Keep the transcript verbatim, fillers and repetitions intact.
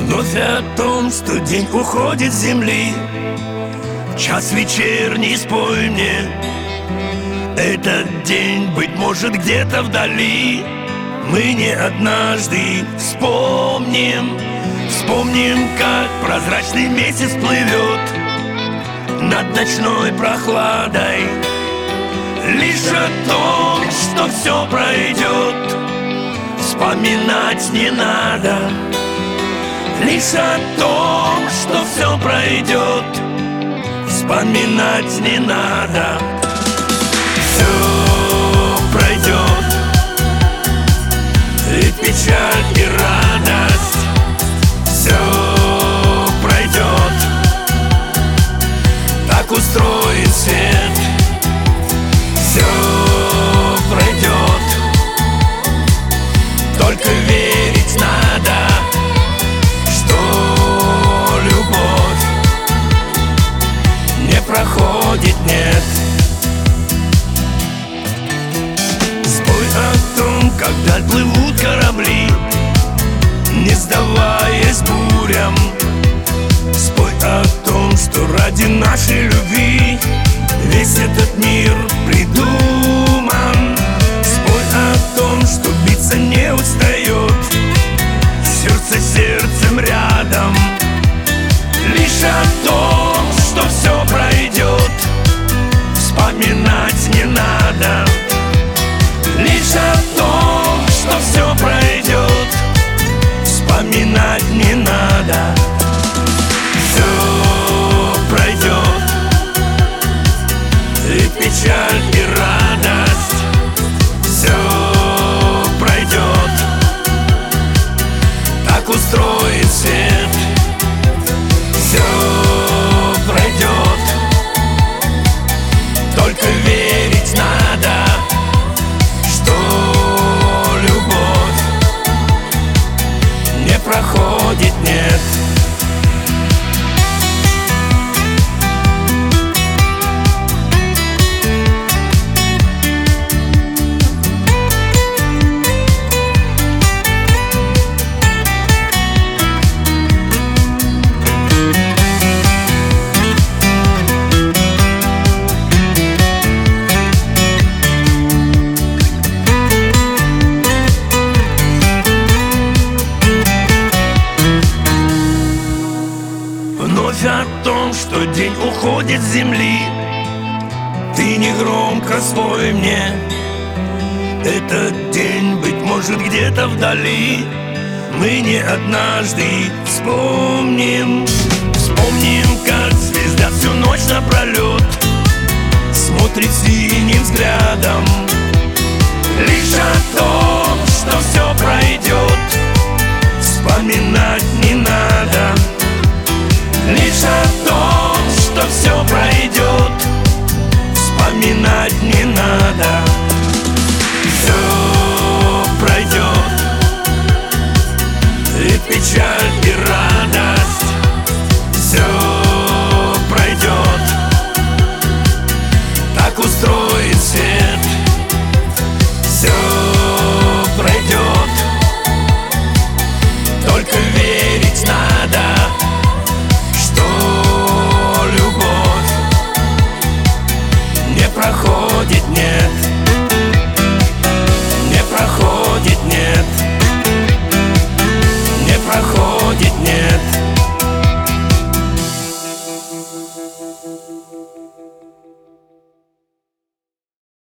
Вновь о том, что день уходит с земли. Час вечерний, спой мне. Этот день, быть может, где-то вдали. Мы не однажды вспомним, вспомним, как прозрачный месяц плывет над ночной прохладой. Лишь о том, что все пройдет, вспоминать не надо. Лишь о том, что все пройдет, вспоминать не надо. Все пройдет, и печаль, и радость. Все пройдет, так устроен свет. Все пройдет, только верить надо, что любовь не проходит, нет. Спой о том, когда плывут корабли, не сдаваясь бурям. Спой о том, что ради нашей любви весь этот мир придуман. Спой о том, что биться не устает, сердце сердцем рядом. Лишь о том, что все пройдет, вспоминать не надо. Лишь о том, что все пройдет, вспоминать не надо. Все пройдет, и печаль, и радость. Все пройдет, так устроен свет. Все пройдет, только верить надо, что любовь не проходит, нет. Вновь о том, что день уходит с земли. Ты негромко спой мне. Этот день, быть может, где-то вдали. Мы не однажды вспомним, вспомним, как звезда всю ночь напролет смотрит синим взглядом. Лишь о том,